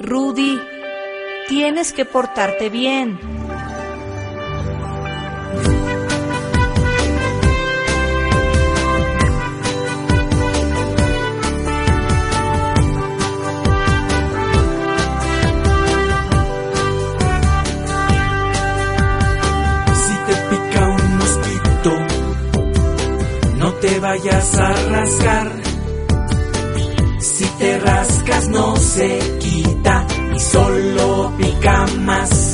Rudy, tienes que portarte bien. Si te pica un mosquito, no te vayas a rascar. Si te rascas no se quita y solo pica más.